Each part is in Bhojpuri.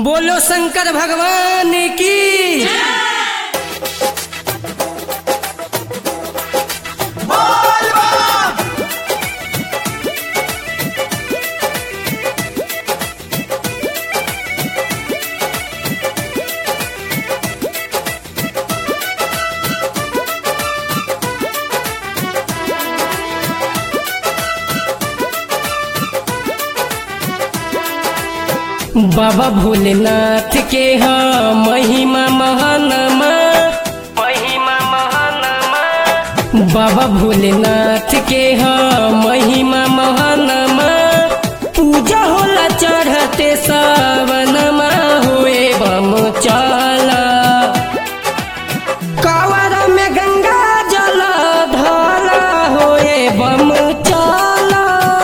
बोलो शंकर भगवान की। बाबा भोलेनाथ के हाँ महिमा महानमा, महिमा महानमा। बाबा भोलेनाथ के हाँ महिमा महानमा, पूजा होला चढ़ते सावनमा होए बम चला। कावड़ में गंगा जल धारा होए बम चला।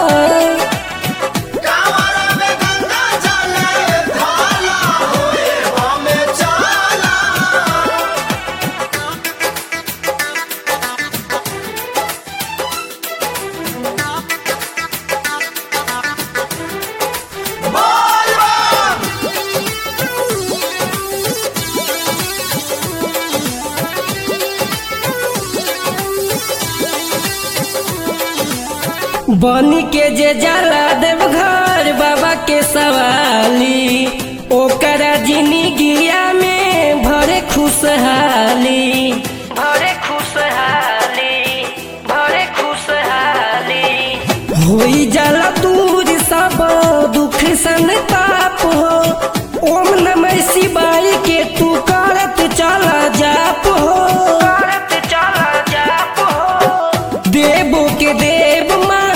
बनी के जे जाला देवघर बाबा के सवाली, ओकरा जिंदगिया में भरे खुशहाली, भरे खुशहाली, भरे खुशहाली। होई जाला दूर सब दुख संताप हो, ओम नमः शिवाय के तू करत चला जाप हो, करत चला जाप हो। देवो के देव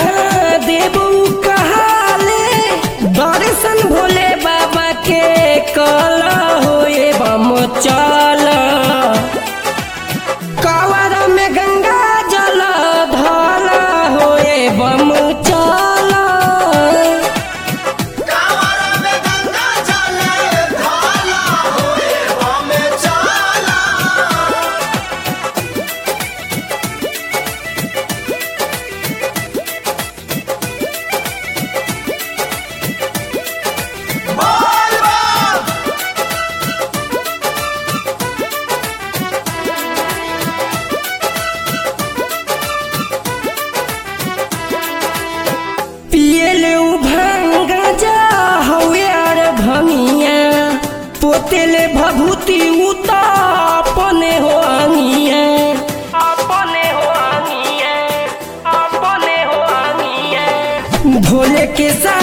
दर्शन भोले बाबा के कला होए बम चला। कावड़ में गंगा जल धारा होए बम चला। कावड़ में गंगा जल धारा होए बम चला। पियले भांग जा हवे आर भंगिया, पोतेले भभूति उता अपने हो आंगिया, अपने हो आंगिया, अपने हो आंगिया। भोले के